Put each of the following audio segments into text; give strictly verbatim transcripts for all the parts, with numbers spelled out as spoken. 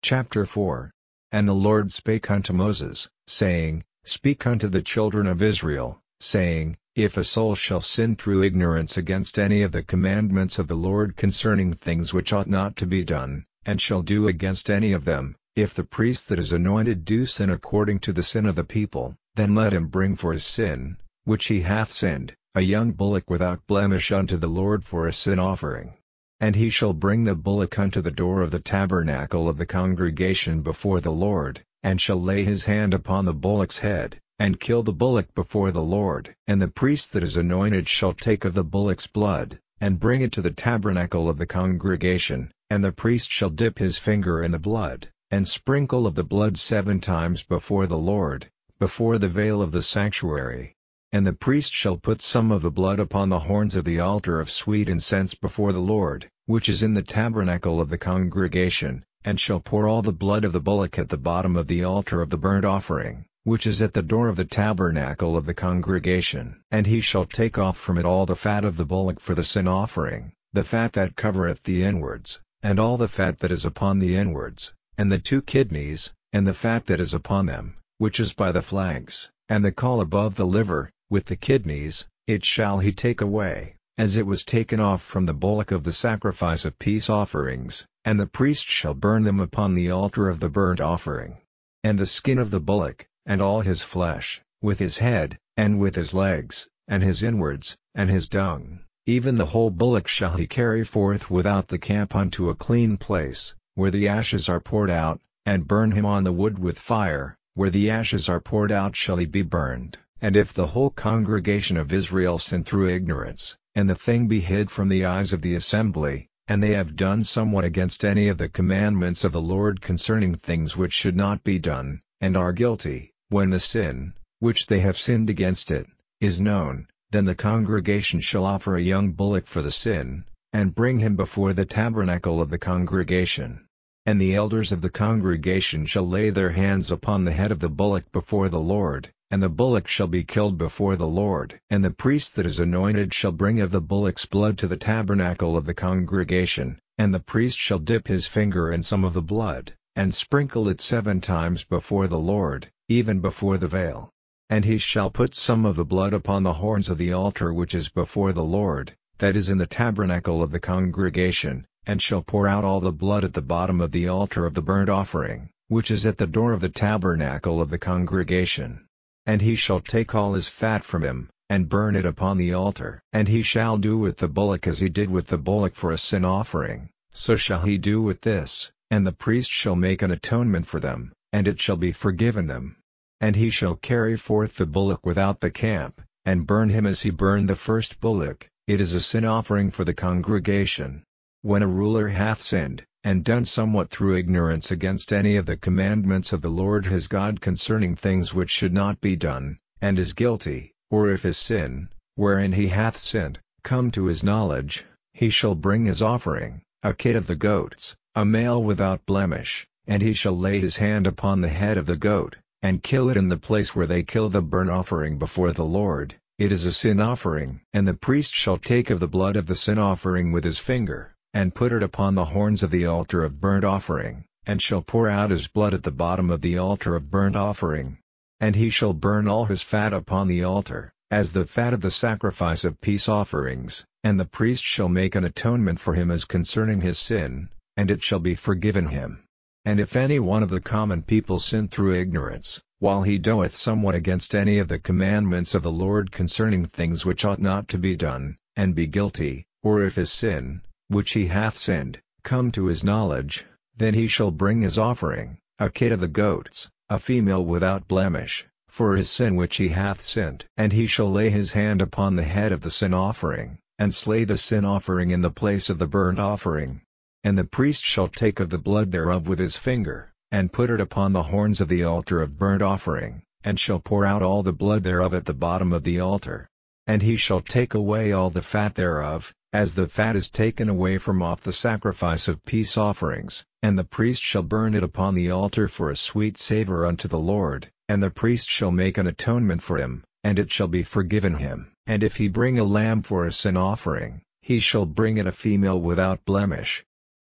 Chapter four. And the Lord spake unto Moses, saying, Speak unto the children of Israel, saying, If a soul shall sin through ignorance against any of the commandments of the Lord concerning things which ought not to be done, and shall do against any of them, if the priest that is anointed do sin according to the sin of the people, then let him bring for his sin, which he hath sinned, a young bullock without blemish unto the Lord for a sin offering. And he shall bring the bullock unto the door of the tabernacle of the congregation before the Lord, and shall lay his hand upon the bullock's head, and kill the bullock before the Lord. And the priest that is anointed shall take of the bullock's blood, and bring it to the tabernacle of the congregation, and the priest shall dip his finger in the blood, and sprinkle of the blood seven times before the Lord, before the veil of the sanctuary. And the priest shall put some of the blood upon the horns of the altar of sweet incense before the Lord, which is in the tabernacle of the congregation, and shall pour all the blood of the bullock at the bottom of the altar of the burnt offering, which is at the door of the tabernacle of the congregation. And he shall take off from it all the fat of the bullock for the sin offering, the fat that covereth the inwards, and all the fat that is upon the inwards, and the two kidneys, and the fat that is upon them, which is by the flanks, and the caul above the liver, with the kidneys, it shall he take away, as it was taken off from the bullock of the sacrifice of peace offerings, and the priest shall burn them upon the altar of the burnt offering. And the skin of the bullock, and all his flesh, with his head, and with his legs, and his inwards, and his dung, even the whole bullock shall he carry forth without the camp unto a clean place, where the ashes are poured out, and burn him on the wood with fire, where the ashes are poured out shall he be burned. And if the whole congregation of Israel sin through ignorance, and the thing be hid from the eyes of the assembly, and they have done somewhat against any of the commandments of the Lord concerning things which should not be done, and are guilty, when the sin, which they have sinned against it, is known, then the congregation shall offer a young bullock for the sin, and bring him before the tabernacle of the congregation. And the elders of the congregation shall lay their hands upon the head of the bullock before the Lord, and the bullock shall be killed before the Lord. And the priest that is anointed shall bring of the bullock's blood to the tabernacle of the congregation, and the priest shall dip his finger in some of the blood, and sprinkle it seven times before the Lord, even before the veil. And he shall put some of the blood upon the horns of the altar which is before the Lord, that is in the tabernacle of the congregation, and shall pour out all the blood at the bottom of the altar of the burnt offering, which is at the door of the tabernacle of the congregation. And he shall take all his fat from him, and burn it upon the altar. And he shall do with the bullock as he did with the bullock for a sin offering, so shall he do with this, and the priest shall make an atonement for them, and it shall be forgiven them. And he shall carry forth the bullock without the camp, and burn him as he burned the first bullock. It is a sin offering for the congregation. When a ruler hath sinned, and done somewhat through ignorance against any of the commandments of the Lord his God concerning things which should not be done, and is guilty, or if his sin, wherein he hath sinned, come to his knowledge, he shall bring his offering, a kid of the goats, a male without blemish, and he shall lay his hand upon the head of the goat, and kill it in the place where they kill the burnt offering before the Lord. It is a sin offering. And the priest shall take of the blood of the sin offering with his finger, and put it upon the horns of the altar of burnt offering, and shall pour out his blood at the bottom of the altar of burnt offering. And he shall burn all his fat upon the altar, as the fat of the sacrifice of peace offerings, and the priest shall make an atonement for him as concerning his sin, and it shall be forgiven him. And if any one of the common people sin through ignorance, while he doeth somewhat against any of the commandments of the Lord concerning things which ought not to be done, and be guilty, or if his sin, which he hath sinned, come to his knowledge, then he shall bring his offering, a kid of the goats, a female without blemish, for his sin which he hath sinned. And he shall lay his hand upon the head of the sin offering, and slay the sin offering in the place of the burnt offering. And the priest shall take of the blood thereof with his finger, and put it upon the horns of the altar of burnt offering, and shall pour out all the blood thereof at the bottom of the altar. And he shall take away all the fat thereof, as the fat is taken away from off the sacrifice of peace offerings, and the priest shall burn it upon the altar for a sweet savor unto the Lord, and the priest shall make an atonement for him, and it shall be forgiven him. And if he bring a lamb for a sin offering, he shall bring it a female without blemish.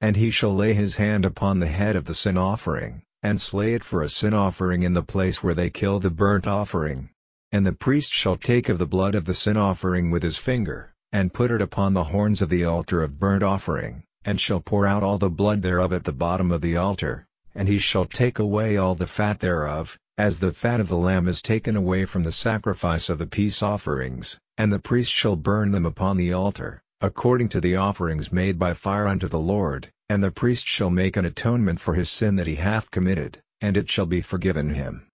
And he shall lay his hand upon the head of the sin offering, and slay it for a sin offering in the place where they kill the burnt offering. And the priest shall take of the blood of the sin offering with his finger, and put it upon the horns of the altar of burnt offering, and shall pour out all the blood thereof at the bottom of the altar, and he shall take away all the fat thereof, as the fat of the lamb is taken away from the sacrifice of the peace offerings, and the priest shall burn them upon the altar, according to the offerings made by fire unto the Lord, and the priest shall make an atonement for his sin that he hath committed, and it shall be forgiven him.